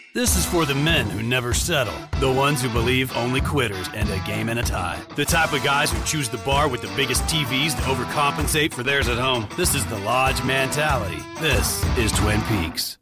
This is for the men who never settle. The ones who believe only quitters end a game in a tie. The type of guys who choose the bar with the biggest TVs to overcompensate for theirs at home. This is the Lodge mentality. This is Twin Peaks.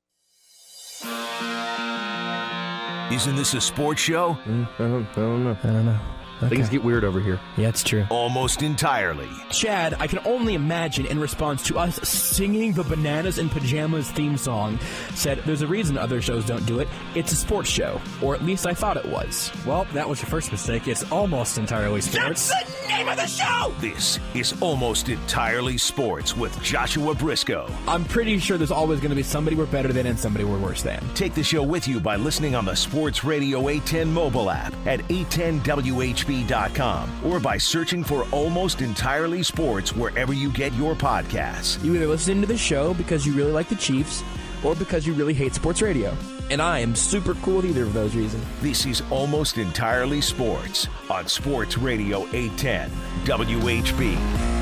Isn't this a sports show? I don't know. Okay. Things get weird over here. Yeah, it's true. Almost entirely. Chad, I can only imagine in response to us singing the Bananas in Pajamas theme song, said, there's a reason other shows don't do it. It's a sports show. Or at least I thought it was. Well, that was your first mistake. It's almost entirely sports. That's the name of the show! This is Almost Entirely Sports with Joshua Briscoe. I'm pretty sure there's always going to be somebody we're better than and somebody we're worse than. Take the show with you by listening on the Sports Radio 810 mobile app at 810WHB.com or by searching for Almost Entirely Sports wherever you get your podcasts. You either listen to the show because you really like the Chiefs or because you really hate sports radio. And I am super cool with either of those reasons. This is Almost Entirely Sports on Sports Radio 810 WHB.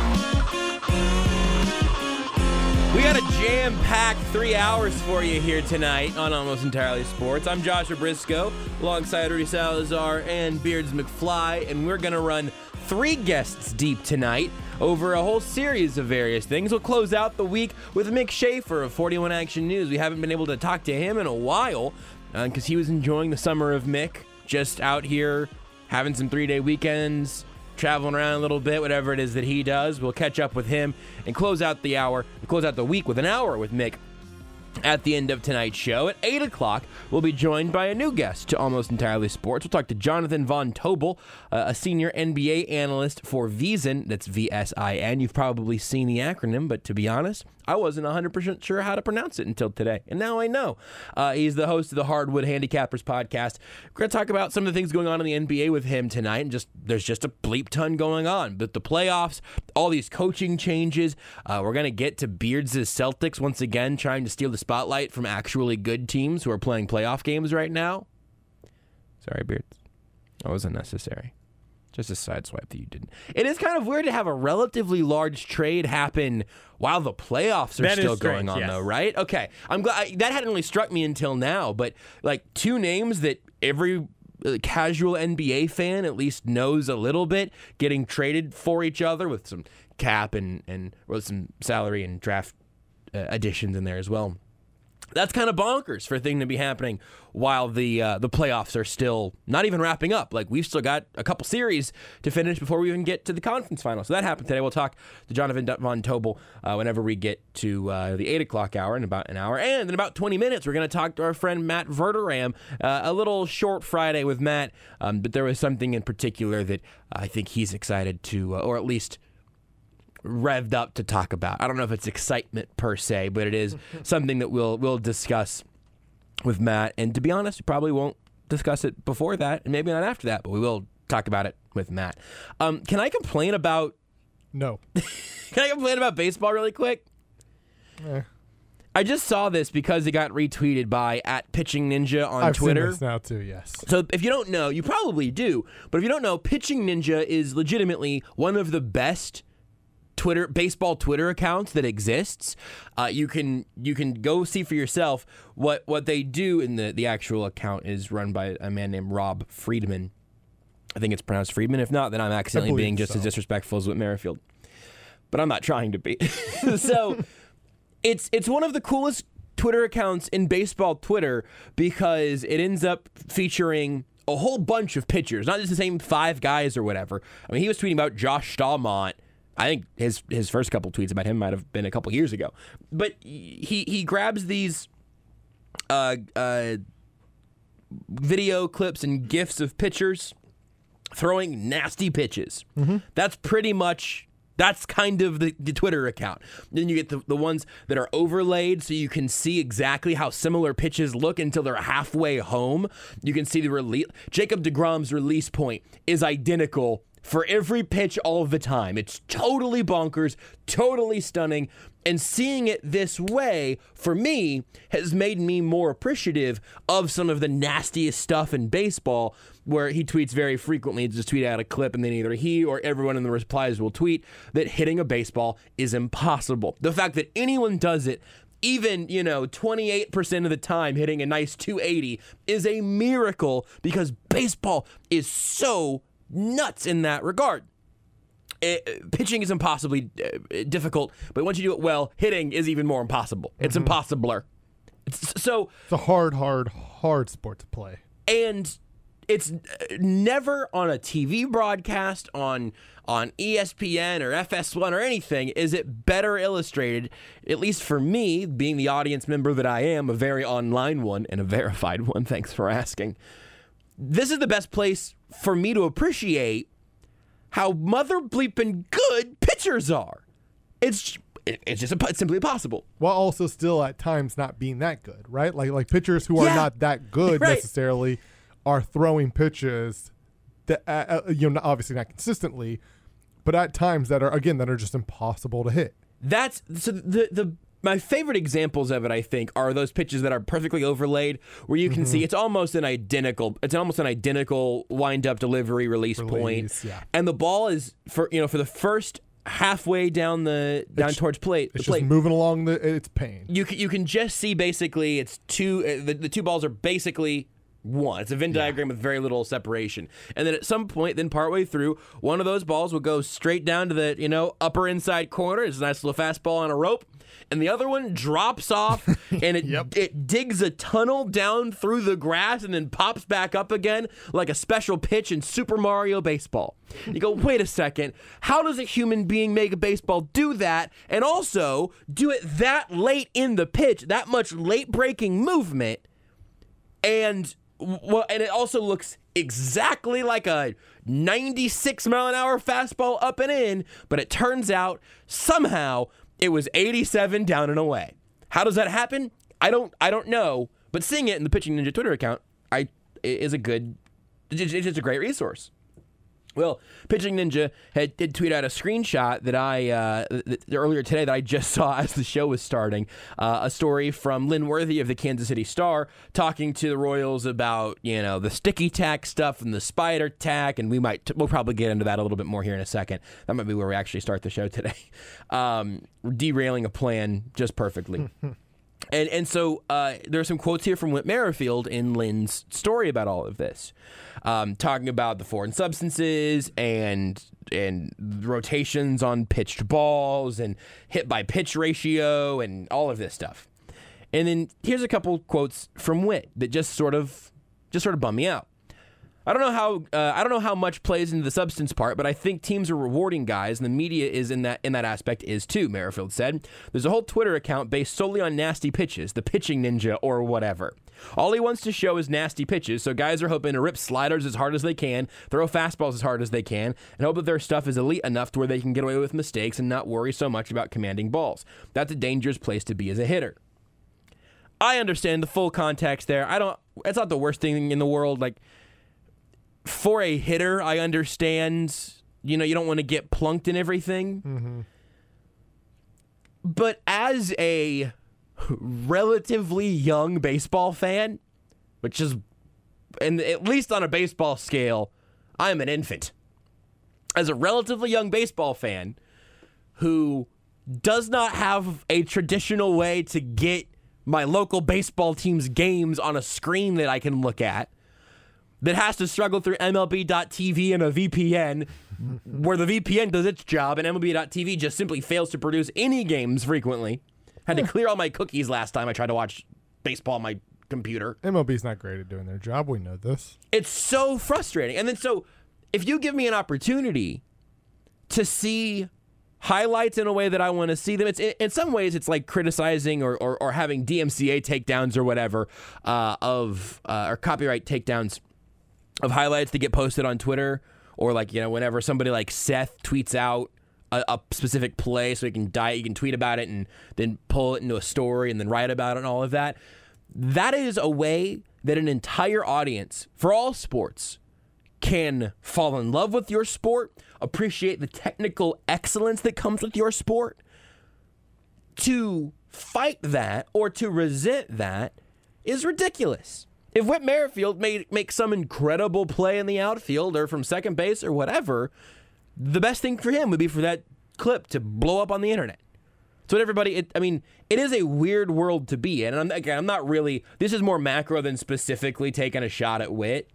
We got a jam-packed 3 hours for you here tonight on Almost Entirely Sports. I'm Joshua Briscoe, alongside Rudy Salazar and Beards McFly, and we're going to run 3 guests deep tonight over a whole series of various things. We'll close out the week with Mick Schaefer of 41 Action News. We haven't been able to talk to him in a while because he was enjoying the summer of Mick, just out here having some 3-day weekends, traveling around a little bit, whatever it is that he does. We'll catch up with him and close out the week with an hour with Mick at the end of tonight's show. At 8 o'clock, we'll be joined by a new guest to Almost Entirely Sports. We'll talk to Jonathan Von Tobel, a senior NBA analyst for VSiN. That's VSIN. You've probably seen the acronym, but to be honest, I wasn't 100% sure how to pronounce it until today, and now I know. He's the host of the Hardwood Handicappers podcast. We're going to talk about some of the things going on in the NBA with him tonight, and there's just a bleep ton going on. But the playoffs, all these coaching changes, we're going to get to Beards' Celtics once again, trying to steal the spotlight from actually good teams who are playing playoff games right now. Sorry, Beards. That was unnecessary. Just a sideswipe that you didn't. It is kind of weird to have a relatively large trade happen while the playoffs are still going on, though, right? Okay. I'm glad that hadn't really struck me until now, but like 2 names that every casual NBA fan at least knows a little bit getting traded for each other with some cap and with some salary and draft additions in there as well. That's kind of bonkers for a thing to be happening while the playoffs are still not even wrapping up. Like, we've still got a couple series to finish before we even get to the conference final. So that happened today. We'll talk to Jonathan Von Tobel whenever we get to the 8 o'clock hour in about an hour. And in about 20 minutes, we're going to talk to our friend Matt Verderam. A little short Friday with Matt, but there was something in particular that I think he's excited to, or at least revved up to talk about. I don't know if it's excitement per se, but it is something that we'll discuss with Matt. And to be honest, we probably won't discuss it before that, and maybe not after that, but we will talk about it with Matt. Can I complain about... No. Can I complain about baseball really quick? I just saw this because it got retweeted by @PitchingNinja on Twitter. I've seen this now too, yes. So if you don't know, you probably do, but if you don't know, Pitching Ninja is legitimately one of the best baseball Twitter accounts that exists. You can go see for yourself what they do. In the actual account is run by a man named Rob Friedman. I think it's pronounced Friedman. If not, then I'm accidentally being just as disrespectful as Whit Merrifield. But I'm not trying to be. So it's one of the coolest Twitter accounts in baseball Twitter because it ends up featuring a whole bunch of pitchers, not just the same 5 guys or whatever. I mean, he was tweeting about Josh Staumont. I think his first couple tweets about him might have been a couple years ago. But he grabs these video clips and GIFs of pitchers throwing nasty pitches. Mm-hmm. That's kind of the Twitter account. Then you get the ones that are overlaid so you can see exactly how similar pitches look until they're halfway home. You can see the release. Jacob deGrom's release point is identical for every pitch all of the time. It's totally bonkers, totally stunning, and seeing it this way, for me, has made me more appreciative of some of the nastiest stuff in baseball, where he tweets very frequently, just tweet out a clip, and then either he or everyone in the replies will tweet that hitting a baseball is impossible. The fact that anyone does it even, 28% of the time hitting a nice 280 is a miracle because baseball is so nuts in that regard. Pitching is impossibly difficult, but once you do it well, hitting is even more impossible. It's impossibler. It's a hard sport to play. And it's never on a TV broadcast, on ESPN or FS1 or anything, is it better illustrated, at least for me, being the audience member that I am, a very online one and a verified one, thanks for asking. This is the best place for me to appreciate how mother bleeping good pitchers are. It's simply impossible. While also still at times not being that good, right? Like pitchers who are not that good necessarily are throwing pitches that obviously not consistently, but at times that are just impossible to hit. That's so my favorite examples of it, I think, are those pitches that are perfectly overlaid, where you can see it's almost an identical wind-up delivery release point, and the ball is for the first halfway down towards plate. It's just moving along its pane. You can just see basically it's two. The two balls are basically one. It's a Venn diagram with very little separation. And then at some point, then partway through, one of those balls will go straight down to the upper inside corner. It's a nice little fastball on a rope. And the other one drops off and it digs a tunnel down through the grass and then pops back up again like a special pitch in Super Mario Baseball. You go, wait a second, how does a human being make a baseball do that and also do it that late in the pitch, that much late breaking movement? And it also looks exactly like a 96-mile-an-hour fastball up and in, but it turns out somehow it was 87 down and away. How does that happen? I don't know, but seeing it in the Pitching Ninja Twitter account is a great resource. Well, Pitching Ninja did tweet out a screenshot that earlier today that I just saw as the show was starting. A story from Lynn Worthy of the Kansas City Star talking to the Royals about the sticky tack stuff and the spider tack, and we'll probably get into that a little bit more here in a second. That might be where we actually start the show today. Derailing a plan just perfectly. And so there are some quotes here from Whit Merrifield in Lynn's story about all of this, talking about the foreign substances and rotations on pitched balls and hit by pitch ratio and all of this stuff. And then here's a couple quotes from Whit that just sort of bum me out. I don't know how much plays into the substance part, but I think teams are rewarding guys, and the media is in that aspect is too, Merrifield said. There's a whole Twitter account based solely on nasty pitches, the Pitching Ninja or whatever. All he wants to show is nasty pitches, so guys are hoping to rip sliders as hard as they can, throw fastballs as hard as they can, and hope that their stuff is elite enough to where they can get away with mistakes and not worry so much about commanding balls. That's a dangerous place to be as a hitter. I understand the full context there. It's not the worst thing in the world. Like, for a hitter, I understand, you don't want to get plunked in everything. Mm-hmm. But as a relatively young baseball fan, which is, and at least on a baseball scale, I'm an infant. As a relatively young baseball fan who does not have a traditional way to get my local baseball team's games on a screen that I can look at, that has to struggle through MLB.TV and a VPN, where the VPN does its job and MLB.TV just simply fails to produce any games frequently. Had to clear all my cookies last time I tried to watch baseball on my computer. MLB's not great at doing their job. We know this. It's so frustrating. And then so if you give me an opportunity to see highlights in a way that I want to see them, it's in some ways it's like criticizing or having DMCA takedowns or whatever or copyright takedowns of highlights that get posted on Twitter, or whenever somebody like Seth tweets out a specific play so you can tweet about it and then pull it into a story and then write about it and all of that. That is a way that an entire audience for all sports can fall in love with your sport, appreciate the technical excellence that comes with your sport. To fight that or to resent that is ridiculous. If Whit Merrifield makes some incredible play in the outfield or from second base or whatever, the best thing for him would be for that clip to blow up on the internet. It's what everybody. It is a weird world to be in, and I'm not really. This is more macro than specifically taking a shot at Witt,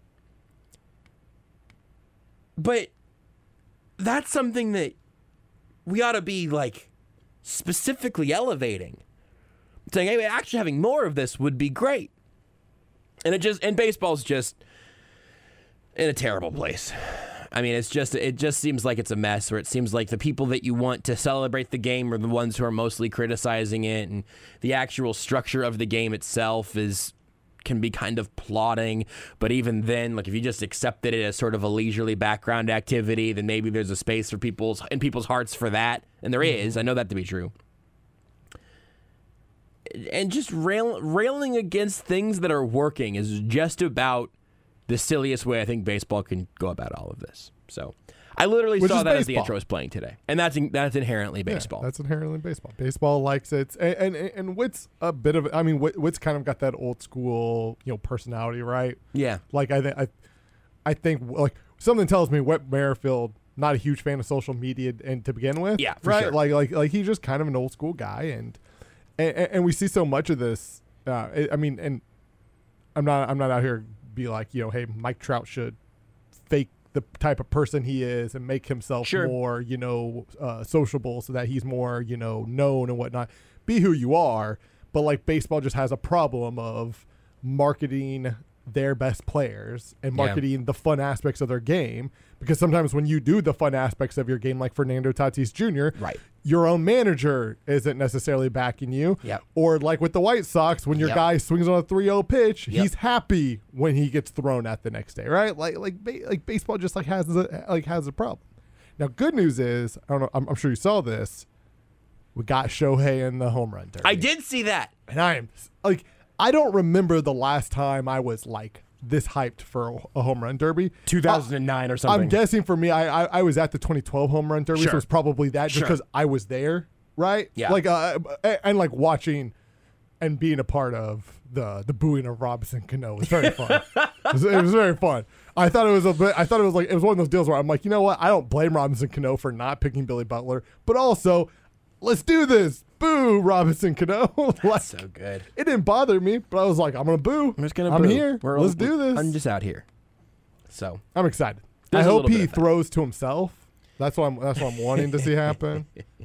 but that's something that we ought to be like specifically elevating, saying, "Hey, actually having more of this would be great." And baseball's just in a terrible place. I mean, it just seems like it's a mess, where it seems like the people that you want to celebrate the game are the ones who are mostly criticizing it, and the actual structure of the game itself can be kind of plodding. But even then, like if you just accepted it as sort of a leisurely background activity, then maybe there's a space for people's hearts for that, and there is. I know that to be true. And just railing against things that are working is just about the silliest way I think baseball can go about all of this. So I literally saw that as the intro was playing today, and that's inherently baseball. Yeah, that's inherently baseball. Baseball likes it, and Witt's a bit of. I mean, Witt's kind of got that old school, personality, right? Yeah. Like I think like something tells me Whit Merrifield, not a huge fan of social media and to begin with. Yeah, for right. sure. Like he's just kind of an old school guy, and we see so much of this. I mean, and I'm not out here be like, hey, Mike Trout should fake the type of person he is and make himself more, sociable so that he's more, known and whatnot. Be who you are. But like baseball just has a problem of marketing their best players and marketing the fun aspects of their game, because sometimes when you do the fun aspects of your game, like Fernando Tatis Jr., right, your own manager isn't necessarily backing you. Yep. Or like with the White Sox, when your guy swings on a 3-0 pitch, he's happy when he gets thrown at the next day, right? Like baseball just has a problem. Now, good news is, I don't know, I'm sure you saw this. We got Shohei in the home run derby. I did see that, and I am like, I don't remember the last time I was like this hyped for a home run derby. 2009 or something. I'm guessing for me, I was at the 2012 home run derby, so it's probably that just because I was there, right? Yeah. Like, and like watching and being a part of the booing of Robinson Cano was very fun. It was very fun. I thought it was one of those deals where I'm like, you know what? I don't blame Robinson Cano for not picking Billy Butler, but also let's do this. Boo, Robinson Cano. That's so good. It didn't bother me, but I was like, I'm going to boo. I'm just going to boo. I'm here. Let's do this. I'm just out here. So I'm excited. I hope he throws to himself. That's what I'm wanting to see happen.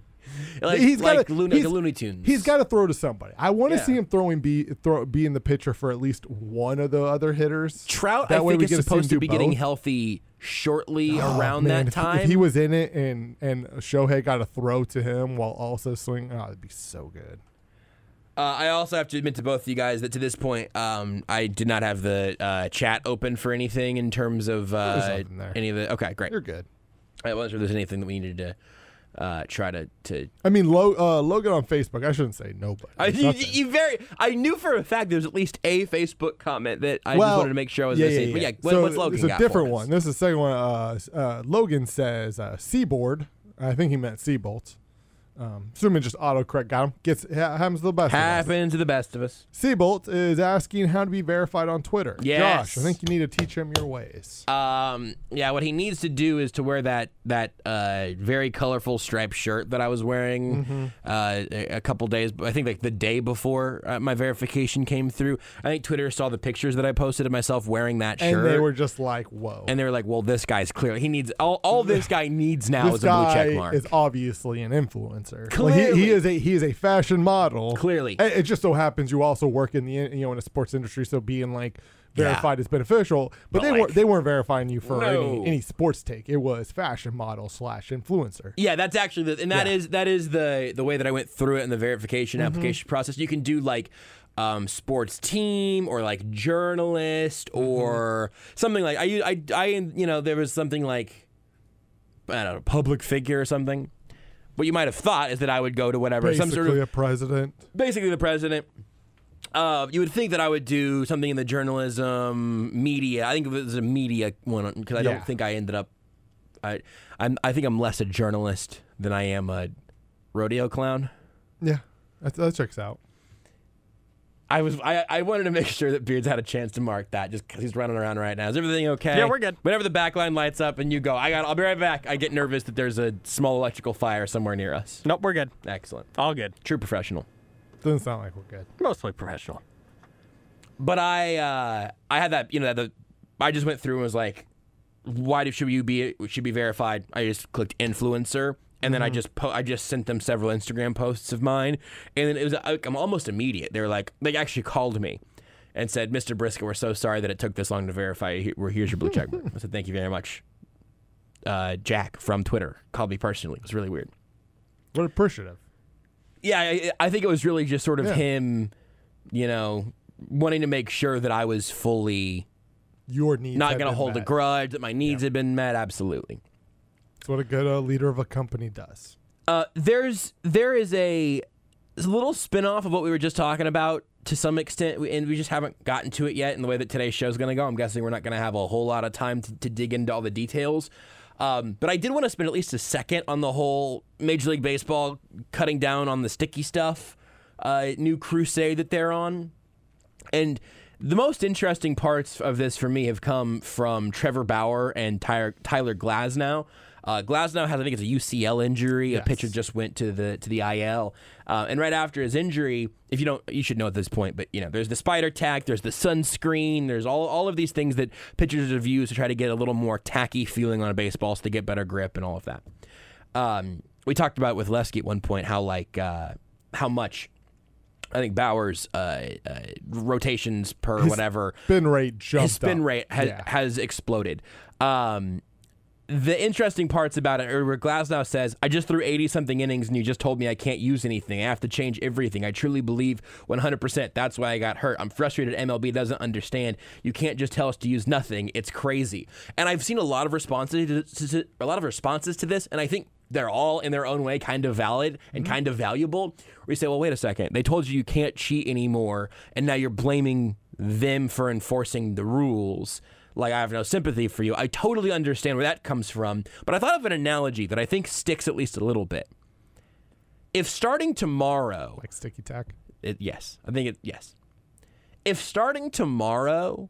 like Looney Tunes. He's got to throw to somebody. I want to see him being the pitcher for at least one of the other hitters. Trout, I think, is supposed to be getting healthy shortly around that time. If he was in it and Shohei got a throw to him while also swinging, it'd be so good. I also have to admit to both of you guys that to this point, I did not have the chat open for anything in terms of any of the. Okay, great. You're good. I wasn't sure if there's anything that we needed to try to. I mean, Logan on Facebook. I shouldn't say nobody. I knew for a fact there was at least a Facebook comment that I just wanted to make sure I was missing. But what's Logan? It's a different one. This is the second one. Logan says Seaboard. I think he meant Seabolt. Assuming just autocorrect got him. Happens to the best. Happens to the best of us. Seabolt is asking how to be verified on Twitter. Yes. Josh, I think you need to teach him your ways. What he needs to do is to wear that very colorful striped shirt that I was wearing a couple days. I think like the day before my verification came through. I think Twitter saw the pictures that I posted of myself wearing that shirt, and they were just like, "Whoa!" And they were like, "Well, this guy's clearly he needs all this guy needs now is a blue check mark." This guy is obviously an influencer. Clearly. Like he is a fashion model. Clearly, it just so happens you also work in the in the sports industry, so being like verified is beneficial. But they weren't verifying you for any sports take. It was fashion model / influencer. Yeah, that's actually that is the way that I went through it in the verification application process. You can do like sports team or like journalist or something like I there was something like I don't know, public figure or something. What you might have thought is that I would go to whatever Basically some sort of a president. Basically the president. You would think that I would do something in the journalism media. I think it was a media one because I don't think I ended up. I think I'm less a journalist than I am a rodeo clown. Yeah, that checks out. I wanted to make sure that Beards had a chance to mark that just because he's running around right now. Is everything okay? Yeah, we're good. Whenever the back line lights up and you go, I'll be right back. I get nervous that there's a small electrical fire somewhere near us. Nope, we're good. Excellent. All good. True professional. Doesn't sound like we're good. Mostly professional. But I had that, I just went through and was like, why should you be verified? I just clicked influencer. And then I just sent them several Instagram posts of mine, and then it was almost immediate. They actually called me and said, "Mr. Briscoe, we're so sorry that it took this long to verify. Here's your blue check mark." I said, "Thank you very much." Jack from Twitter called me personally. It was really weird. What appreciative. Yeah, I think it was really just sort of him, wanting to make sure that I was fully your needs not going to hold a grudge, that my needs had been met. Absolutely. That's what a good leader of a company does. There is a little spinoff of what we were just talking about to some extent, and we just haven't gotten to it yet in the way that today's show is going to go. I'm guessing we're not going to have a whole lot of time to dig into all the details. But I did want to spend at least a second on the whole Major League Baseball cutting down on the sticky stuff, new crusade that they're on. And the most interesting parts of this for me have come from Trevor Bauer and Tyler Glasnow. Glasnow has, I think it's a UCL injury. Yes. A pitcher just went to the IL. And right after his injury, if you don't, you should know at this point, but there's the spider tack, there's the sunscreen, there's all of these things that pitchers have used to try to get a little more tacky feeling on a baseball so they get better grip and all of that. We talked about with Lesky at one point how much I think Bauer's rotations per his whatever spin rate jumped. His spin up. rate has exploded. The interesting parts about it are where Glasnow says, I just threw 80-something innings and you just told me I can't use anything. I have to change everything. I truly believe 100%. That's why I got hurt. I'm frustrated MLB doesn't understand. You can't just tell us to use nothing. It's crazy. And I've seen a lot of responses to this, and I think they're all in their own way kind of valid and kind of valuable. Where you say, well, wait a second. They told you can't cheat anymore, and now you're blaming them for enforcing the rules. Like, I have no sympathy for you. I totally understand where that comes from, but I thought of an analogy that I think sticks at least a little bit. If starting tomorrow... Like sticky tack? Yes. I think yes. If starting tomorrow,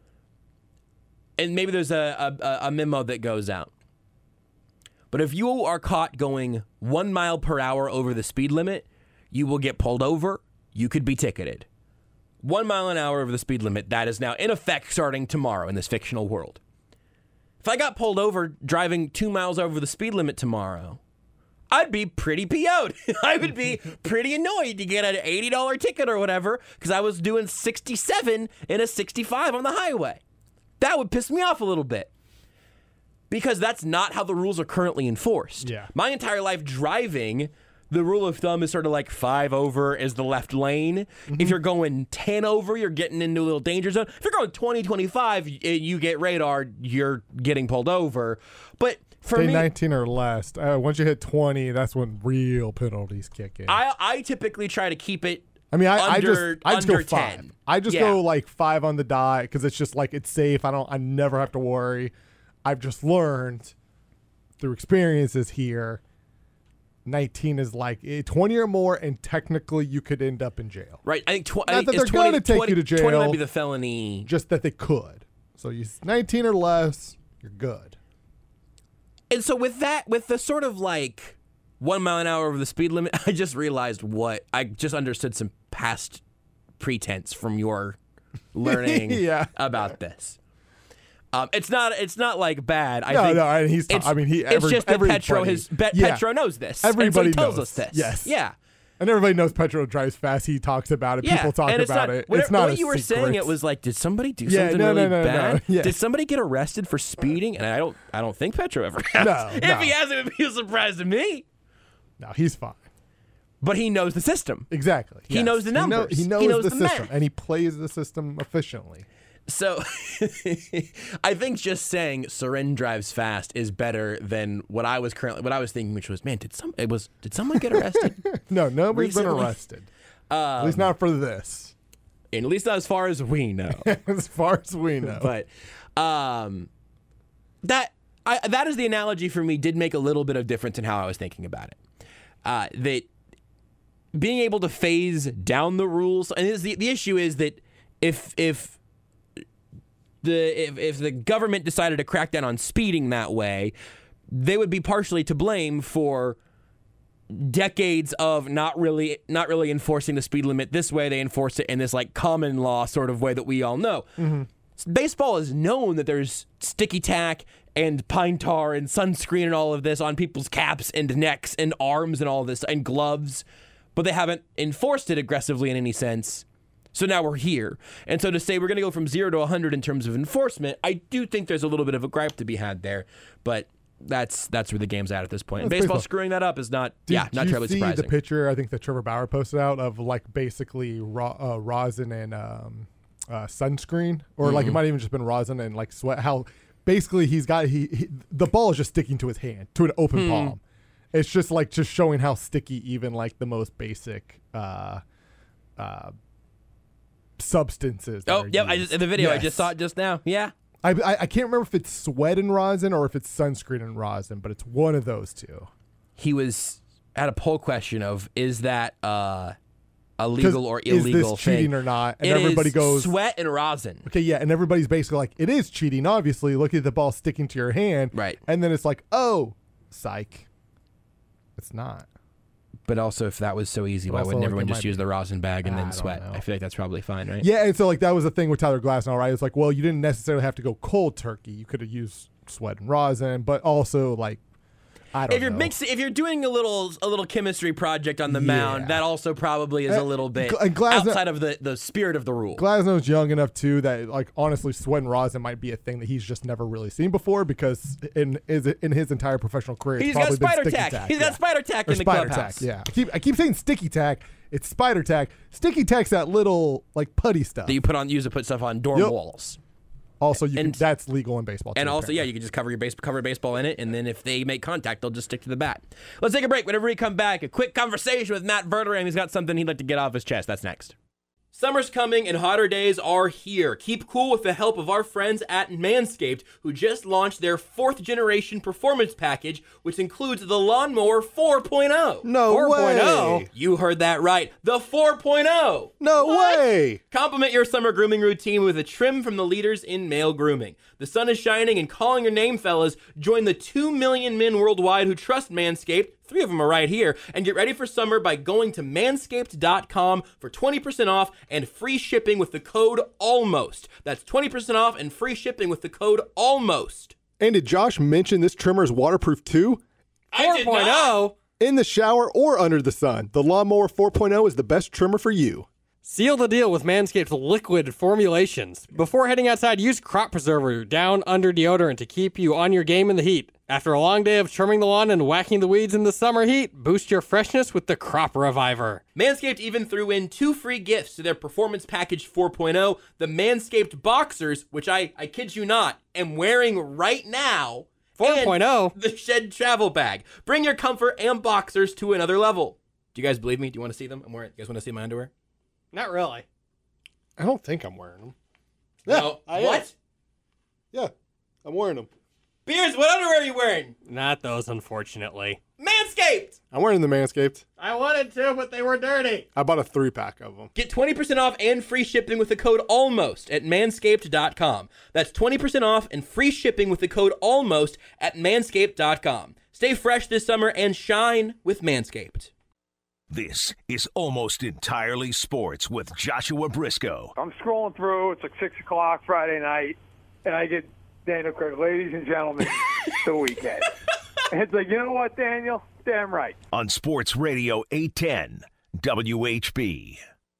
and maybe there's a memo that goes out, but if you are caught going 1 mile per hour over the speed limit, you will get pulled over. You could be ticketed. 1 mile an hour over the speed limit, that is now in effect starting tomorrow in this fictional world. If I got pulled over driving 2 miles over the speed limit tomorrow, I'd be pretty PO'd. I would be pretty annoyed to get an $80 ticket or whatever because I was doing 67 in a 65 on the highway. That would piss me off a little bit because that's not how the rules are currently enforced. Yeah. My entire life driving... The rule of thumb is sort of like 5 over is the left lane. Mm-hmm. If you're going 10 over, you're getting into a little danger zone. If you're going 20, 25, you get radar, you're getting pulled over. But for me... 19 or less. Once you hit 20, that's when real penalties kick in. I typically try to keep it I just go 10. 5. I just go like 5 on the dot because it's just like it's safe. I never have to worry. I've just learned through experiences here 19 is like 20 or more, and technically you could end up in jail. Right. I think Not that they're going to take you to jail. 20 might be the felony. Just that they could. So 19 or less, you're good. And so with the sort of like 1 mile an hour over the speed limit, I just realized I just understood some past pretense from your learning about this. It's not like bad. It's just that Petro knows this. Everybody tells knows us this. Yes. Yeah. And everybody knows Petro drives fast. He talks about it. Yeah. People talk about it. It's not what a you were secret. saying. It was like, did somebody do something really bad? No. Yeah. Did somebody get arrested for speeding? And I don't think Petro ever has. No. If he has, it would be a surprise to me. No, he's fine. But he knows the system. Exactly. He knows the numbers. He knows the system, math. and he plays the system efficiently. So I think just saying Soren drives fast is better than what I was thinking, which was, man, did someone get arrested? No, nobody's been arrested. At least not for this. And at least not as far as we know. As far as we know. But that is the analogy for me did make a little bit of difference in how I was thinking about it. That being able to phase down the rules, and the issue is that if the government decided to crack down on speeding that way, they would be partially to blame for decades of not really enforcing the speed limit this way. They enforce it in this like common law sort of way that we all know. Mm-hmm. Baseball is known that there's sticky tack and pine tar and sunscreen and all of this on people's caps and necks and arms and all of this and gloves, but they haven't enforced it aggressively in any sense. So now we're here. And so to say we're going to go from 0 to 100 in terms of enforcement, I do think there's a little bit of a gripe to be had there, but that's where the game's at this point. And baseball screwing that up is not terribly surprising. Did you see the picture I think that Trevor Bauer posted out of like basically rosin and sunscreen, or like it might even just been rosin and like sweat? How basically he's got the ball is just sticking to his hand, to an open palm. It's just showing how sticky even like the most basic substances. Oh, yep. The video I just saw it just now. Yeah. I can't remember if it's sweat and rosin or if it's sunscreen and rosin, but it's one of those two. He had a poll question of, is that a legal or illegal is this cheating thing or not? And everybody goes sweat and rosin. Okay, yeah, and everybody's basically like, it is cheating. Obviously, look at the ball sticking to your hand, right? And then it's like, oh, psych, it's not. But also, if that was so easy, why wouldn't everyone just use the rosin bag and then sweat? I feel like that's probably fine, right? Yeah, and so like that was the thing with Tyler Glasnow, right? It's like, well, you didn't necessarily have to go cold turkey. You could have used sweat and rosin, but also like, I don't know. If you're doing a little chemistry project on the mound, that also probably is a little bit outside of the spirit of the rule. Glasnow's young enough too that like honestly, sweat and rosin might be a thing that he's just never really seen before, because in his entire professional career, he's got spider tack. He's got spider tack in the clubhouse. Yeah, I keep saying sticky tack. It's spider tack. Sticky tack's that little like putty stuff that you put stuff on dorm walls. Also, that's legal in baseball. And also, you can just cover a baseball in it, and then if they make contact, they'll just stick to the bat. Let's take a break. Whenever we come back, a quick conversation with Matt Verderame. He's got something he'd like to get off his chest. That's next. Summer's coming and hotter days are here. Keep cool with the help of our friends at Manscaped, who just launched their 4th generation performance package, which includes the Lawnmower 4.0. No 4.0? way. You heard that right. The 4.0. No way. Complement your summer grooming routine with a trim from the leaders in male grooming. The sun is shining and calling your name, fellas. Join the 2 million men worldwide who trust Manscaped. 3 of them are right here. And get ready for summer by going to manscaped.com for 20% off and free shipping with the code ALMOST. That's 20% off and free shipping with the code ALMOST. And did Josh mention this trimmer is waterproof too? 4.0? In the shower or under the sun, the Lawnmower 4.0 is the best trimmer for you. Seal the deal with Manscaped's liquid formulations. Before heading outside, use Crop Preserver Down Under deodorant to keep you on your game in the heat. After a long day of trimming the lawn and whacking the weeds in the summer heat, boost your freshness with the Crop Reviver. Manscaped even threw in 2 free gifts to their Performance Package 4.0, the Manscaped Boxers, which I kid you not, am wearing right now. 4.0? The Shed Travel Bag. Bring your comfort and boxers to another level. Do you guys believe me? Do you want to see them? I'm wearing. You guys want to see my underwear? Not really. I don't think I'm wearing them. No. What? Yeah, I'm wearing them. Beers, what underwear are you wearing? Not those, unfortunately. Manscaped! I'm wearing the Manscaped. I wanted to, but they were dirty. I bought a 3-pack of them. Get 20% off and free shipping with the code ALMOST at manscaped.com. That's 20% off and free shipping with the code ALMOST at manscaped.com. Stay fresh this summer and shine with Manscaped. This is Almost Entirely Sports with Joshua Briscoe. I'm scrolling through. It's like 6 o'clock Friday night, and I get Daniel Craig, ladies and gentlemen, the weekend. And it's like, you know what, Daniel? Damn right. On Sports Radio 810 WHB.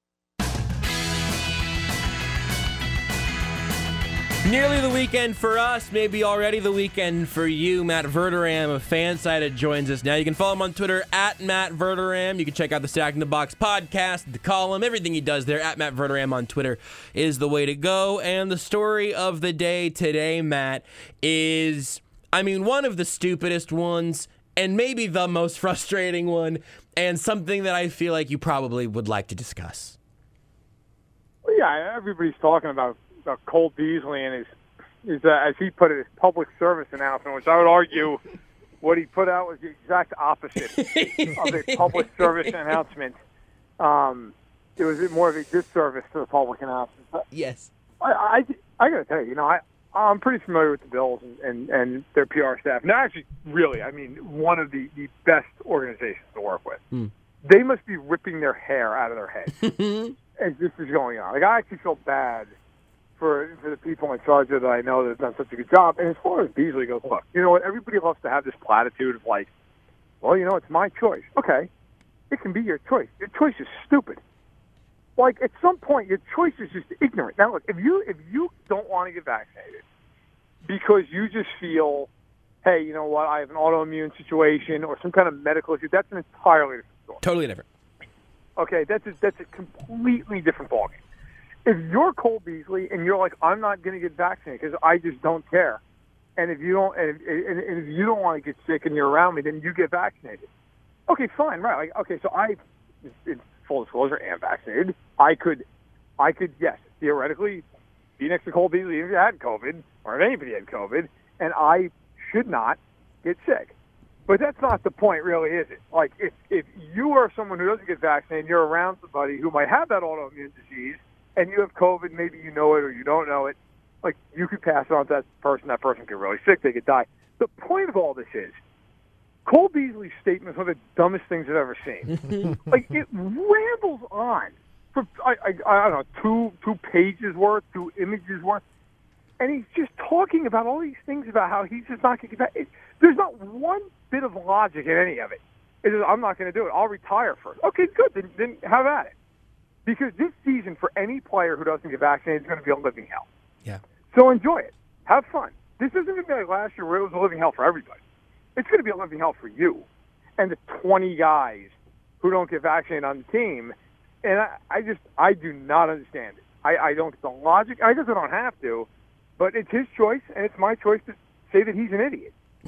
Nearly the weekend for us, maybe already the weekend for you. Matt Verderame of Fansided joins us now. You can follow him on Twitter at Matt Verderame. You can check out the Stack in the Box podcast, the column, everything he does there at Matt Verderame on Twitter is the way to go. And the story of the day today, Matt, is, one of the stupidest ones and maybe the most frustrating one, and something that I feel like you probably would like to discuss. Well, yeah, everybody's talking about Cole Beasley and his as he put it, his public service announcement, which I would argue what he put out was the exact opposite of a public service announcement. it was more of a disservice to the public analysis. Yes. I got to tell you, I'm pretty familiar with the Bills and their PR staff. Now, actually, really, I mean, one of the best organizations to work with. They must be ripping their hair out of their heads as this is going on. Like, I actually feel bad for the people in charge that I know that have done such a good job. And as far as Beasley goes, look, you know what? Everybody loves to have this platitude of like, well, you know, it's my choice. Okay, it can be your choice. Your choice is stupid. Like, at some point, your choice is just ignorant. Now, look, if you don't want to get vaccinated because you just feel, hey, you know what, I have an autoimmune situation or some kind of medical issue, that's an entirely different story. Totally different. Okay, that's a completely different ballgame. If you're Cole Beasley and you're like, I'm not going to get vaccinated because I just don't care, and if you don't want to get sick and you're around me, then you get vaccinated. Okay, fine, right? Like, okay, so in full disclosure, am vaccinated. I could, yes, theoretically, be next to Cole Beasley if he had COVID or if anybody had COVID, and I should not get sick. But that's not the point, really, is it? Like, if you are someone who doesn't get vaccinated, you're around somebody who might have that autoimmune disease, and you have COVID, maybe you know it or you don't know it, like, you could pass it on to that person could really sick, they could die. The point of all this is, Cole Beasley's statement is one of the dumbest things I've ever seen. Like, it rambles on for, I don't know, two pages worth, 2 images worth, and he's just talking about all these things about how he's just not going to get back. There's not one bit of logic in any of it. It is, I'm not going to do it. I'll retire first. Okay, good. Then have at it. Because this season, for any player who doesn't get vaccinated, is going to be a living hell. Yeah. So enjoy it. Have fun. This isn't going to be like last year where it was a living hell for everybody. It's going to be a living hell for you and the 20 guys who don't get vaccinated on the team. And I do not understand it. I don't get the logic. I guess I don't have to, but it's his choice, and it's my choice to say that he's an idiot.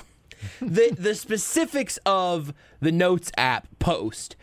The specifics of the Notes app post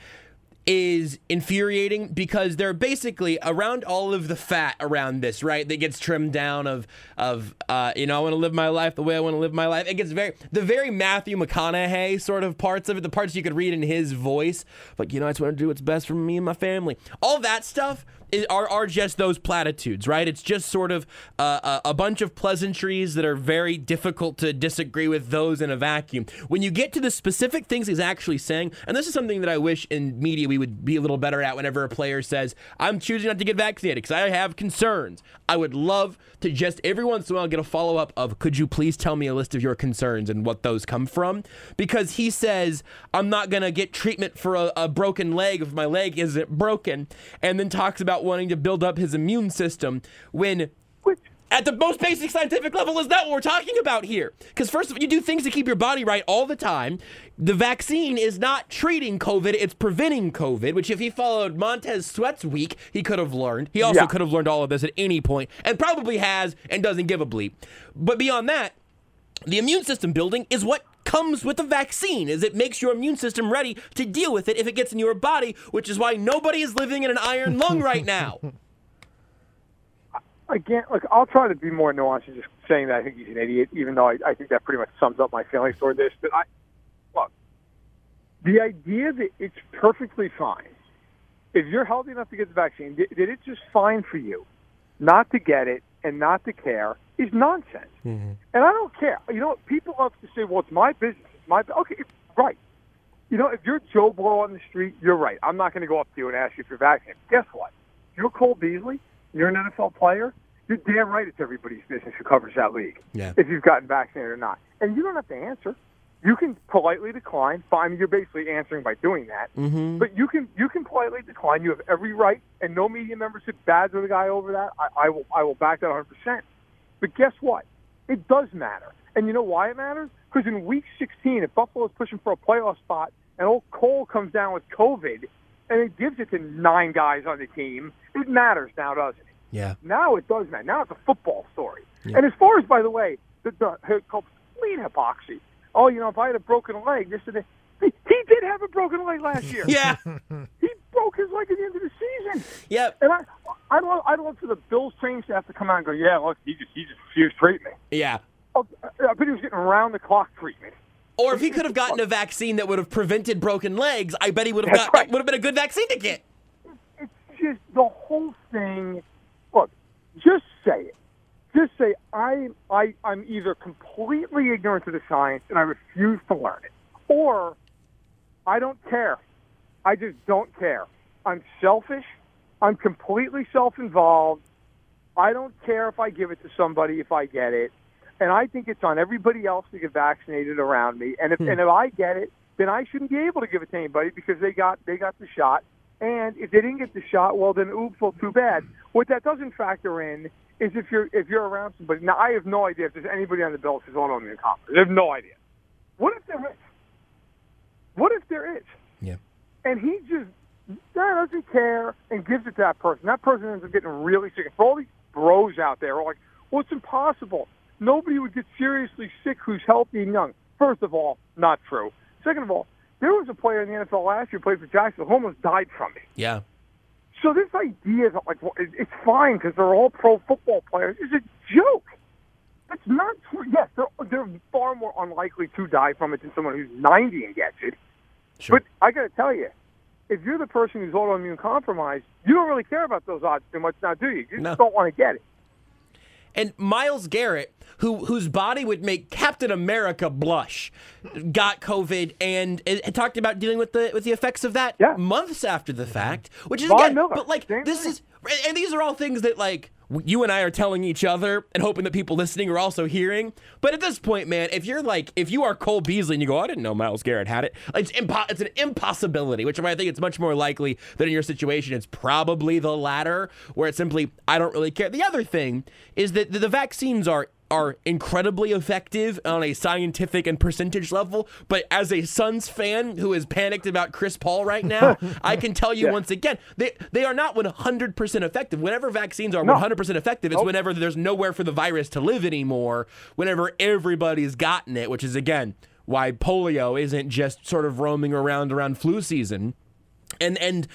is infuriating because they're basically around all of the fat around this, right? That gets trimmed down of I want to live my life the way I want to live my life. It gets the very Matthew McConaughey sort of parts of it, the parts you could read in his voice. Like, I just want to do what's best for me and my family. All that stuff are just those platitudes, right? It's just sort of a bunch of pleasantries that are very difficult to disagree with those in a vacuum. When you get to the specific things he's actually saying, and this is something that I wish in media we would be a little better at whenever a player says, I'm choosing not to get vaccinated because I have concerns. I would love to just every once in a while get a follow-up of, could you please tell me a list of your concerns and what those come from? Because he says, I'm not going to get treatment for a broken leg if my leg isn't broken, and then talks about wanting to build up his immune system when at the most basic scientific level is not what we're talking about here. Because first of all, you do things to keep your body right all the time. The vaccine is not treating COVID, it's preventing COVID, which if he followed Montez Sweat's week, he could have learned. He also could have learned all of this at any point, and probably has and doesn't give a bleep. But beyond that, the immune system building is what comes with the vaccine, is it makes your immune system ready to deal with it if it gets in your body, which is why nobody is living in an iron lung right now. Again, look, I'll try to be more nuanced than just saying that I think he's an idiot, even though I think that pretty much sums up my feelings toward this. But look, the idea that it's perfectly fine, if you're healthy enough to get the vaccine, that it's just fine for you not to get it and not to care, is nonsense. Mm-hmm. And I don't care. People love to say, well, it's my business. It's my okay, right. If you're Joe Blow on the street, you're right. I'm not going to go up to you and ask you if you're vaccinated. Guess what? If you're Cole Beasley, you're an NFL player, you're damn right it's everybody's business who covers that league, if you've gotten vaccinated or not. And you don't have to answer. You can politely decline. Fine, you're basically answering by doing that. Mm-hmm. But you can politely decline. You have every right, and no media member should badger the guy over that. I will back that 100%. But guess what? It does matter. And you know why it matters? Because in Week 16, if Buffalo's pushing for a playoff spot and old Cole comes down with COVID and it gives it to 9 guys on the team, it matters now, doesn't it? Yeah. Now it does matter. Now it's a football story. Yeah. And as far as, by the way, the complete hypocrisy, if I had a broken leg, this and that. He did have a broken leg last year. Yeah. He broke his leg at the end of the season. Yep. And I'd love for the Bills training staff to come out and go, yeah, look, he just refused treatment. Yeah. I bet he was getting round-the-clock treatment. Or if he could have gotten a vaccine that would have prevented broken legs, I bet he would have been a good vaccine to get. just the whole thing. Look, just say it. Just say I'm either completely ignorant to the science and I refuse to learn it, or I don't care. I just don't care. I'm selfish. I'm completely self-involved. I don't care if I give it to somebody if I get it, and I think it's on everybody else to get vaccinated around me. And if I get it, then I shouldn't be able to give it to anybody because they got the shot. And if they didn't get the shot, well then oops, well too bad. What that doesn't factor in is if you're around somebody. Now I have no idea if there's anybody on the Bills who's autoimmune conference. I have no idea. What if there is? What if there is? Yeah. And he just doesn't care and gives it to that person. That person ends up getting really sick. For all these bros out there are like, well, it's impossible. Nobody would get seriously sick who's healthy and young. First of all, not true. Second of all, there was a player in the NFL last year who played for Jacksonville who almost died from it. Yeah. So this idea that, like, well, it's fine because they're all pro football players is a joke. That's not true. Yes, they're far more unlikely to die from it than someone who's 90 and gets it. Sure. But I got to tell you, if you're the person who's autoimmune compromised, you don't really care about those odds too much now, do you? You just don't want to get it. And Myles Garrett, whose body would make Captain America blush, got COVID and talked about dealing with the effects of that months after the fact, which is again, but like this is, and these are all things that like you and I are telling each other and hoping that people listening are also hearing. But at this point, man, if you are Cole Beasley and you go, I didn't know Myles Garrett had it, it's an impossibility, which is why I think it's much more likely that in your situation, it's probably the latter, where it's simply, I don't really care. The other thing is that the vaccines are incredibly effective on a scientific and percentage level, but as a Suns fan who is panicked about Chris Paul right now, I can tell you once again, they are not 100% effective. Whenever vaccines are 100% effective, it's whenever there's nowhere for the virus to live anymore, whenever everybody's gotten it, which is, again, why polio isn't just sort of roaming around flu season. And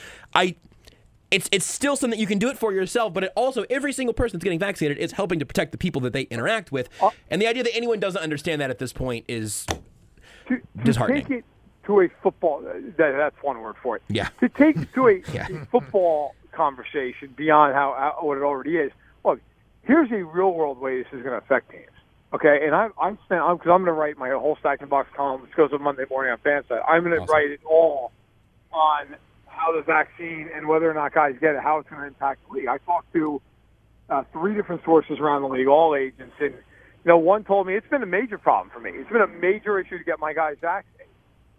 It's still something that you can do it for yourself, but it also, every single person that's getting vaccinated is helping to protect the people that they interact with. And the idea that anyone doesn't understand that at this point is disheartening. To take it to a football, that's one word for it. Yeah. To take it to a football conversation beyond what it already is, look, here's a real-world way this is going to affect teams. Okay, and because I'm going to write my whole Stack and Box column, which goes up Monday morning on Fanside. I'm going to write it all on how the vaccine and whether or not guys get it, how it's going to impact the league. I talked to 3 different sources around the league, all agents, and one told me it's been a major problem for me. It's been a major issue to get my guys vaccinated.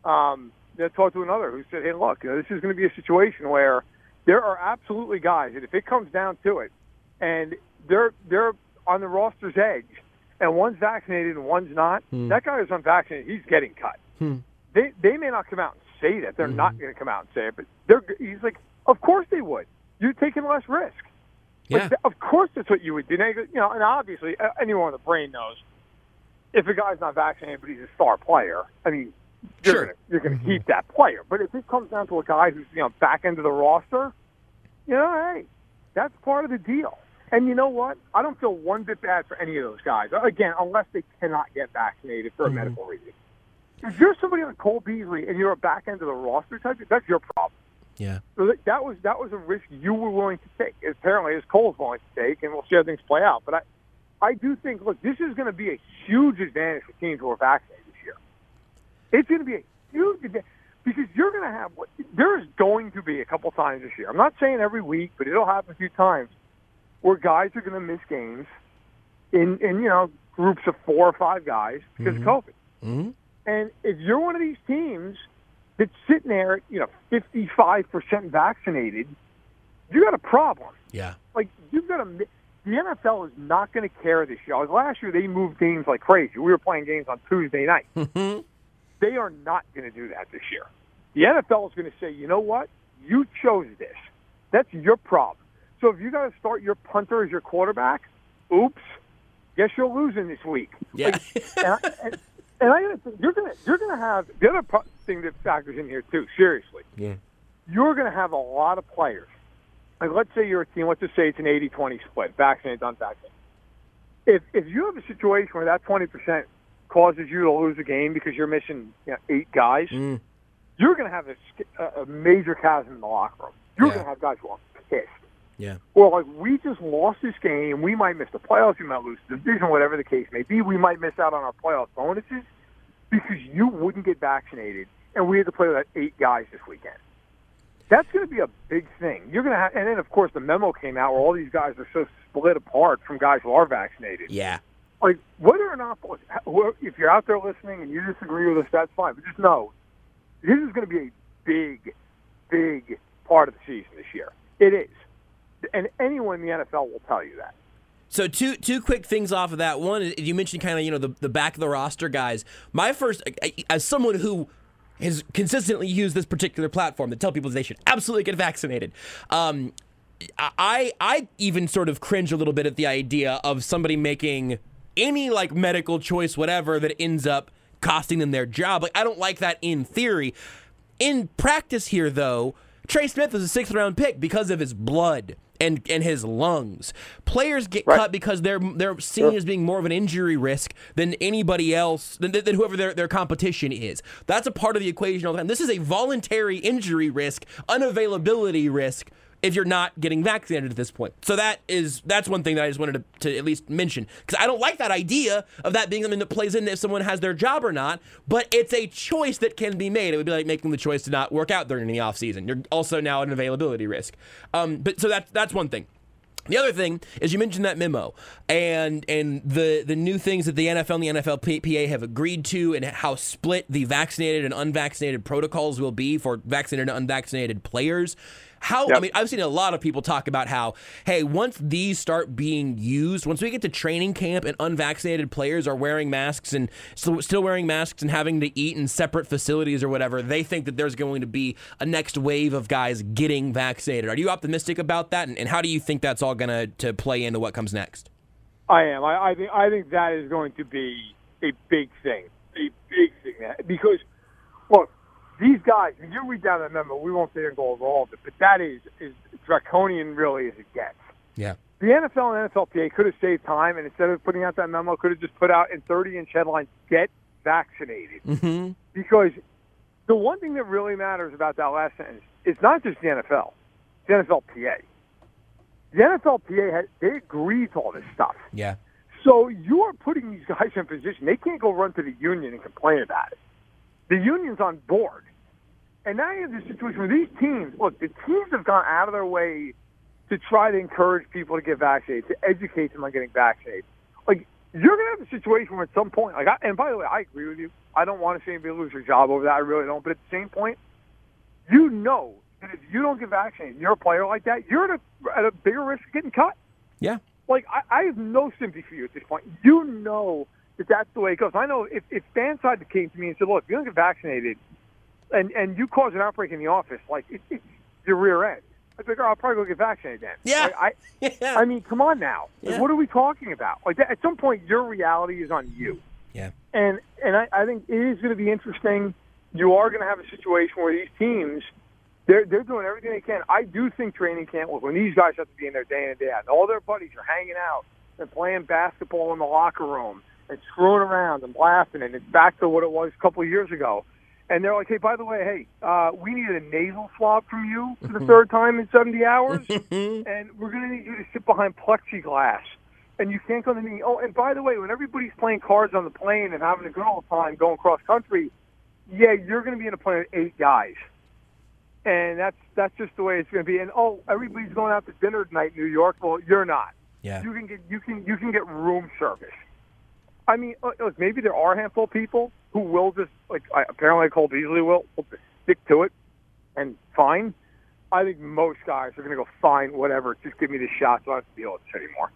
I talked to another who said, hey, look, this is going to be a situation where there are absolutely guys that if it comes down to it and they're on the roster's edge and one's vaccinated and one's not, that guy who's unvaccinated, he's getting cut. They may not come out and say that. They're not going to come out and say it, but he's like, of course they would. You're taking less risk. Yeah. Of course that's what you would do. And obviously anyone with a brain knows if a guy's not vaccinated but he's a star player, I mean, you're going to keep that player. But if it comes down to a guy who's back end of the roster, hey, that's part of the deal. And you know what? I don't feel one bit bad for any of those guys. Again, unless they cannot get vaccinated for a medical reason. If you're somebody like Cole Beasley and you're a back end of the roster type, that's your problem. Yeah. So that was a risk you were willing to take. Apparently, as Cole's willing to take, and we'll see how things play out. But I do think, look, this is going to be a huge advantage for teams who are vaccinated this year. It's going to be a huge advantage because you're going to have there is going to be a couple times this year. I'm not saying every week, but it'll happen a few times where guys are going to miss games in groups of 4 or 5 guys because of COVID. Mm-hmm. And if you're one of these teams that's sitting there at 55% vaccinated, you got a problem. Yeah. Like you've got the NFL is not going to care this year. Like last year, they moved games like crazy. We were playing games on Tuesday night. They are not going to do that this year. The NFL is going to say, you know what? You chose this. That's your problem. So if you got to start your punter as your quarterback, oops, guess you're losing this week. Yeah. And I gotta think, you're gonna have the other thing that factors in here too. Seriously, you're gonna have a lot of players. Like let's say you're a team. Let's just say it's an 80-20 split, vaccinated, unvaccinated. If you have a situation where that 20% causes you to lose a game because you're missing 8 guys, you're gonna have a major chasm in the locker room. You're gonna have guys who are pissed. Yeah. Or like, we just lost this game. We might miss the playoffs. We might lose the division, whatever the case may be. We might miss out on our playoff bonuses because you wouldn't get vaccinated, and we had to play with 8 guys this weekend. That's going to be a big thing. You're going to have, and then of course the memo came out where all these guys are so split apart from guys who are vaccinated. Yeah. Like, whether or not, if you're out there listening and you disagree with us, that's fine. But just know, this is going to be a big, big part of the season this year. It is. And anyone in the NFL will tell you that. So two quick things off of that. One, you mentioned kind of, the back of the roster guys. My first, as someone who has consistently used this particular platform to tell people they should absolutely get vaccinated, I even sort of cringe a little bit at the idea of somebody making any like medical choice, whatever, that ends up costing them their job. Like, I don't like that in theory. In practice here, though, Trey Smith was a 6th round pick because of his blood and his lungs. Players get cut because they're seen as being more of an injury risk than anybody else, than whoever their competition is. That's a part of the equation all the time. This is a voluntary injury risk, unavailability risk, if you're not getting vaccinated at this point. So that's one thing that I just wanted to at least mention, because I don't like that idea of that being something that plays into if someone has their job or not, but it's a choice that can be made. It would be like making the choice to not work out during the off season. You're also now an availability risk. But so that's one thing. The other thing is, you mentioned that memo and the new things that the NFL and the NFLPA have agreed to, and how split the vaccinated and unvaccinated protocols will be for vaccinated and unvaccinated players. I mean, I've seen a lot of people talk about how, hey, once these start being used, once we get to training camp and unvaccinated players are wearing masks and still wearing masks and having to eat in separate facilities or whatever, they think that there's going to be a next wave of guys getting vaccinated. Are you optimistic about that? And how do you think that's all going to play into what comes next? I am. I think that is going to be a big thing. A big thing. Because, look, these guys, when you read down that memo, we won't sit here and go over all of it, but that is draconian really as it gets. Yeah. The NFL and NFLPA could have saved time, and instead of putting out that memo, could have just put out in 30-inch headlines, get vaccinated. Mm-hmm. Because the one thing that really matters about that last sentence is not just the NFL, the NFLPA. The NFLPA, they agree to all this stuff. Yeah. So you are putting these guys in a position, they can't go run to the union and complain about it. The union's on board. And now you have this situation where these teams, look, the teams have gone out of their way to try to encourage people to get vaccinated, to educate them on getting vaccinated. Like, you're going to have a situation where at some point, and by the way, I agree with you. I don't want to see anybody lose their job over that. I really don't. But at the same point, you know that if you don't get vaccinated and you're a player like that, you're at a bigger risk of getting cut. Yeah. Like, I have no sympathy for you at this point. You know that's the way it goes. I know if FanSide came to me and said, look, if you don't get vaccinated and you cause an outbreak in the office, like, it's your rear end. I'd be like, I'll probably go get vaccinated then. Yeah. Like, I mean, come on now. Yeah. Like, what are we talking about? Like, at some point, your reality is on you. Yeah. And I think it is going to be interesting. You are going to have a situation where these teams, they're doing everything they can. I do think training camp, when these guys have to be in there day in and day out, and all their buddies are hanging out and playing basketball in the locker room and screwing around and laughing, and it's back to what it was a couple of years ago. And they're like, hey, by the way, we need a nasal swab from you for the third time in 70 hours, and we're going to need you to sit behind plexiglass, and you can't go to the meeting. Oh, and by the way, when everybody's playing cards on the plane and having a good old time going cross country, yeah, you're going to be in a plane with 8 guys. And that's just the way it's going to be. And, everybody's going out to dinner tonight in New York. Well, you're not. Yeah. You can get room service. I mean, look, maybe there are a handful of people who will just, apparently Cole Beasley will stick to it and fine. I think most guys are going to go, fine, whatever, just give me the shot so I don't have to deal with this anymore.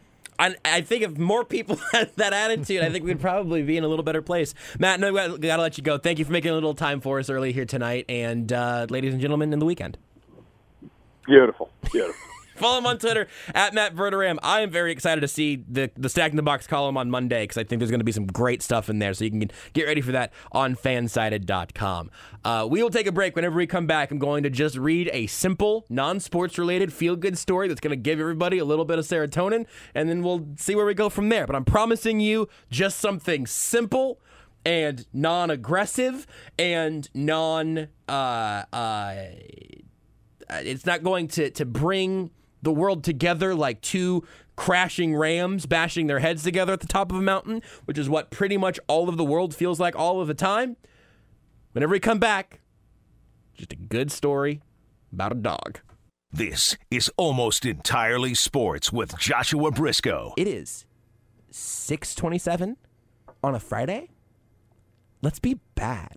I think if more people had that attitude, I think we'd probably be in a little better place. Matt, no, we got to let you go. Thank you for making a little time for us early here tonight. And ladies and gentlemen, in the weekend. Beautiful. Follow him on Twitter, at Matt Verderam. I am very excited to see the Stack in the Box column on Monday, because I think there's going to be some great stuff in there, so you can get ready for that on fansided.com. We will take a break. Whenever we come back, I'm going to just read a simple, non-sports related, feel-good story that's going to give everybody a little bit of serotonin, and then we'll see where we go from there. But I'm promising you just something simple and non-aggressive and It's not going to bring the world together like two crashing rams bashing their heads together at the top of a mountain, which is what pretty much all of the world feels like all of the time. Whenever we come back, just a good story about a dog. This is Almost Entirely Sports with Joshua Briscoe. It is 6:27 on a Friday. Let's be bad.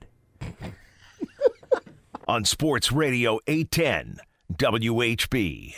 On Sports Radio 810 WHB.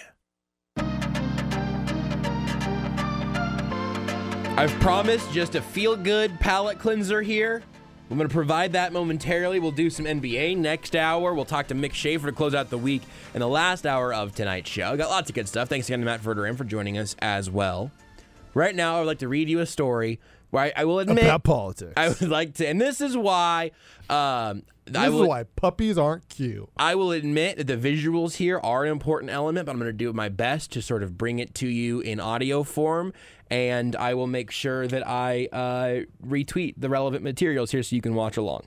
I've promised just a feel-good palate cleanser here. I'm going to provide that momentarily. We'll do some NBA next hour. We'll talk to Mick Schaefer to close out the week in the last hour of tonight's show. Got lots of good stuff. Thanks again to Matt Verderam for joining us as well. Right now, I would like to read you a story where I will admit... About politics. I would like to... And this is why... This is why puppies aren't cute. I will admit that the visuals here are an important element, but I'm going to do my best to sort of bring it to you in audio form, and I will make sure that I retweet the relevant materials here so you can watch along.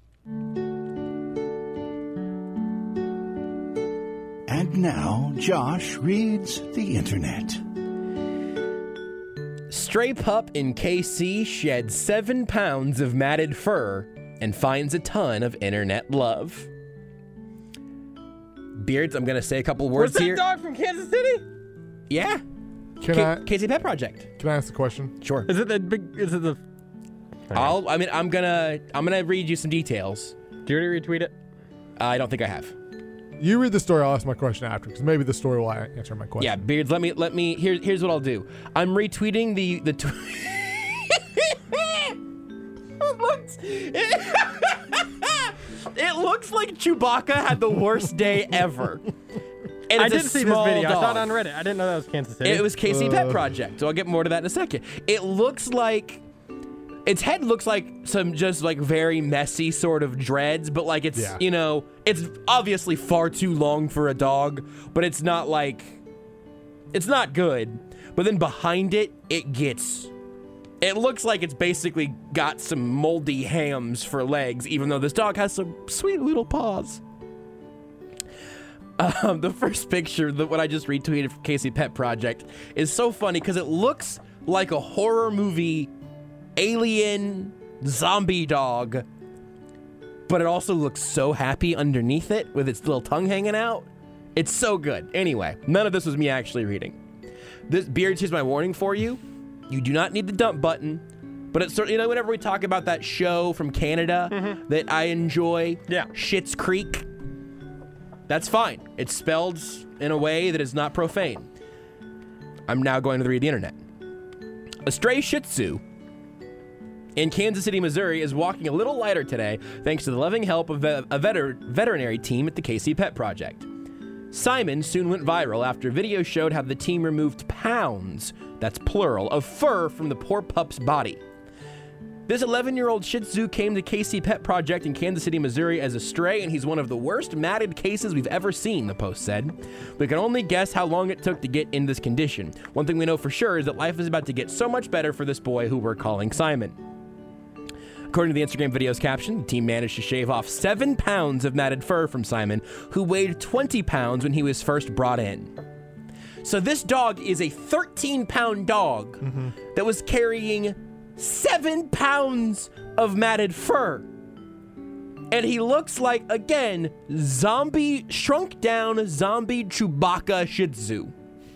And now, Josh reads the internet. Stray pup in KC sheds 7 pounds of matted fur and finds a ton of internet love. Beards, I'm going to say a couple words here. Was that dog from Kansas City? Yeah. Casey Pet Project. Can I ask a question? Sure. Is it the... I'm gonna read you some details. Do you already retweet it? I don't think I have. You read the story, I'll ask my question after, because maybe the story will answer my question. Yeah, Beards, let me here's what I'll do. I'm retweeting the It looks like Chewbacca had the worst day ever. And I did see this video. Dog. I saw it on Reddit. I didn't know that was Kansas City. It was Casey Pet Project, so I'll get more to that in a second. It looks like... Its head looks like some just like very messy sort of dreads, but like it's, you know, it's obviously far too long for a dog, but it's not like... It's not good. But then behind it, it looks like it's basically got some moldy hams for legs, even though this dog has some sweet little paws. The first picture, what I just retweeted from Casey Pet Project, is so funny because it looks like a horror movie alien zombie dog, but it also looks so happy underneath it with its little tongue hanging out. It's so good. Anyway, none of this was me actually reading. This, Beards, here's my warning for you. You do not need the dump button, but it's sort of, you know, whenever we talk about that show from Canada that I enjoy, Schitt's Creek, that's fine. It's spelled in a way that is not profane. I'm now going to read the internet. A stray Shih Tzu in Kansas City, Missouri is walking a little lighter today thanks to the loving help of a veterinary team at the KC Pet Project. Simon soon went viral after a video showed how the team removed pounds, that's plural, of fur from the poor pup's body. This 11-year-old Shih Tzu came to KC Pet Project in Kansas City, Missouri as a stray, and he's one of the worst matted cases we've ever seen, the post said. We can only guess how long it took to get in this condition. One thing we know for sure is that life is about to get so much better for this boy who we're calling Simon. According to the Instagram video's caption, the team managed to shave off 7 pounds of matted fur from Simon, who weighed 20 pounds when he was first brought in. So this dog is a 13-pound dog that was carrying 7 pounds of matted fur. And he looks like, again, shrunk down zombie Chewbacca Shih Tzu.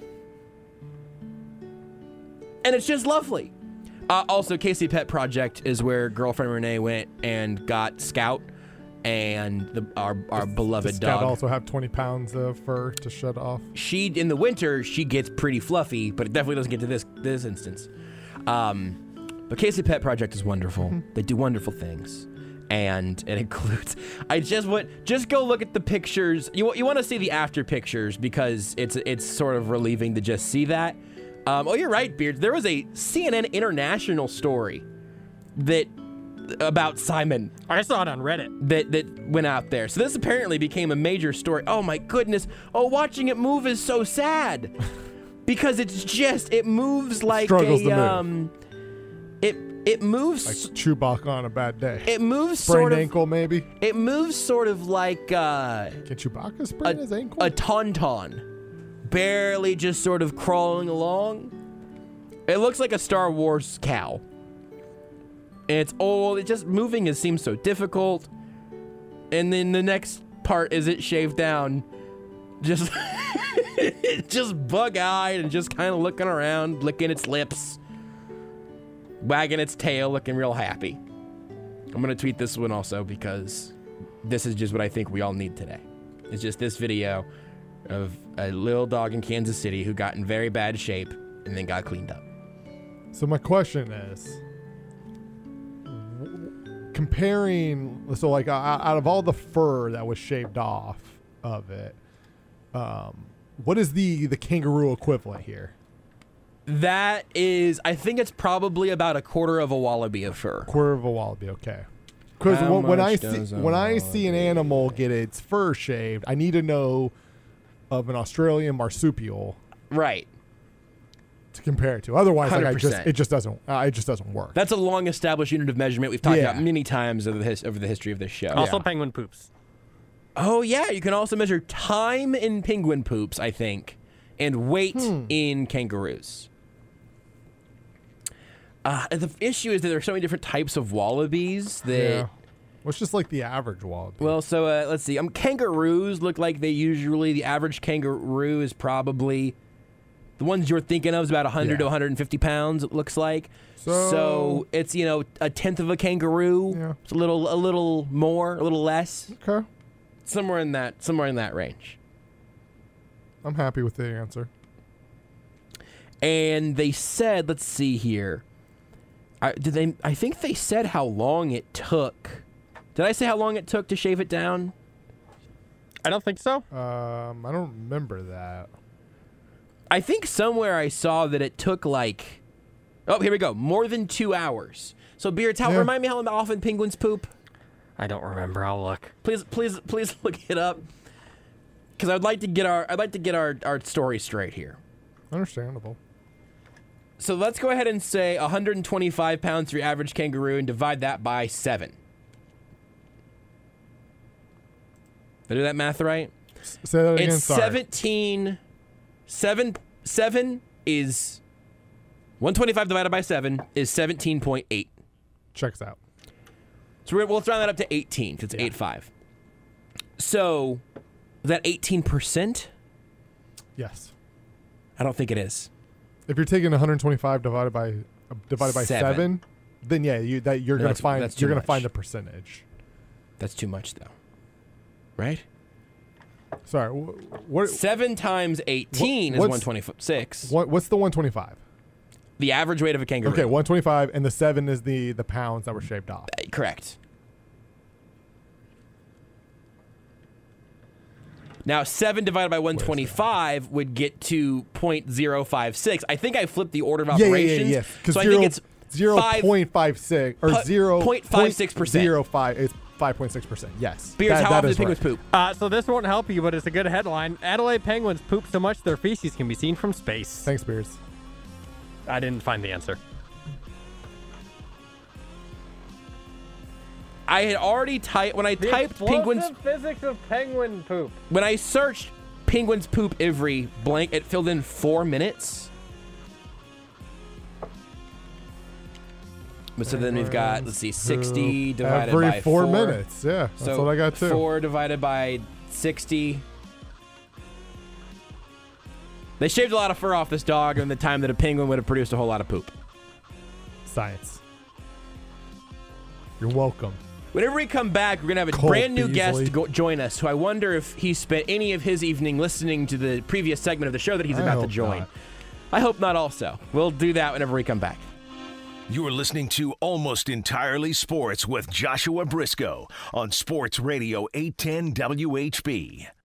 And it's just lovely. Also, KC Pet Project is where girlfriend Renee went and got Scout and our beloved does dog. Scout also have 20 pounds of fur to shed off? In the winter, she gets pretty fluffy, but it definitely doesn't get to this instance. But KC Pet Project is wonderful. They do wonderful things. And it includes, just go look at the pictures. You want to see the after pictures because it's sort of relieving to just see that. Oh, you're right, Beards. There was a CNN International story about Simon. I saw it on Reddit. That went out there. So this apparently became a major story. Oh my goodness. Oh, watching it move is so sad. Because it moves like struggles to move. It moves like Chewbacca on a bad day. It moves sprained sort of ankle, maybe. It moves sort of like Can Chewbacca sprain his ankle? A tauntaun, barely just sort of crawling along. It looks like a Star Wars cow. And it's old. It just moving seems so difficult. And then the next part is it shaved down, just just bug-eyed and just kind of looking around, licking its lips, wagging its tail, looking real happy. I'm going to tweet this one also because this is just what I think we all need today. It's just this video of a little dog in Kansas City who got in very bad shape and then got cleaned up. So my question is, comparing, so like out of all the fur that was shaved off of it, what is the kangaroo equivalent here? That is, I think it's probably about a quarter of a wallaby of fur. Quarter of a wallaby, okay. Because when I see an animal get its fur shaved, I need to know of an Australian marsupial, right, to compare it to. Otherwise, like, 100%. it just doesn't work. That's a long established unit of measurement we've talked about many times over the history of this show. Also, penguin poops. Oh yeah, you can also measure time in penguin poops, I think, and weight in kangaroos. The issue is that there are so many different types of wallabies that. Well, it's just like the average wallaby. Well, so let's see. Kangaroos look like the average kangaroo is probably, the ones you're thinking of is about 100 to 150 pounds, it looks like. So it's, a tenth of a kangaroo. Yeah. It's a little more, a little less. Okay. Somewhere in that range. I'm happy with the answer. And they said, let's see here. I think they said how long it took. Did I say how long it took to shave it down? I don't think so. I don't remember that. I think somewhere I saw that it took oh, here we go. More than 2 hours. So Beards, remind me how often penguins poop? I don't remember. I'll look. Please look it up. Because I'd like to get our story straight here. Understandable. So let's go ahead and say 125 pounds for your average kangaroo and divide that by 7. Did I do that math right? Say that again. It's 17. 7 is 125 divided by 7 is 17.8. Checks out. So we'll round that up to 18 because it's 8.5. So is that 18%? Yes. I don't think it is. If you're taking 125 divided by 7, then you're going to find the percentage. That's too much though. Right? Sorry. What 7 times 18 is 126. What's the 125? The average weight of a kangaroo. Okay, 125, and the 7 is the pounds that were shaved off. Correct. Now, 7 divided by 125 would get to 0.056. I think I flipped the order of operations. Yeah. So I think it's 0.56 or 0.56%. 0.05 is 5.6%. Yes. Beers, how often do penguins poop? So this won't help you, but it's a good headline. Adelaide penguins poop so much their feces can be seen from space. Thanks, Beers. I didn't find the answer. I had already typed when I typed penguins. Physics of penguin poop. When I searched penguins poop every blank, it filled in 4 minutes. But so then we've got, let's see, 60 divided by 4. Every 4 minutes, yeah. That's what I got too. 4 divided by 60. They shaved a lot of fur off this dog in the time that a penguin would have produced a whole lot of poop. Science. You're welcome. Whenever we come back, we're going to have a brand new guest join us, who I wonder if he spent any of his evening listening to the previous segment of the show that he's about to join. Not. I hope not also. We'll do that whenever we come back. You're listening to Almost Entirely Sports with Joshua Briscoe on Sports Radio 810 WHB.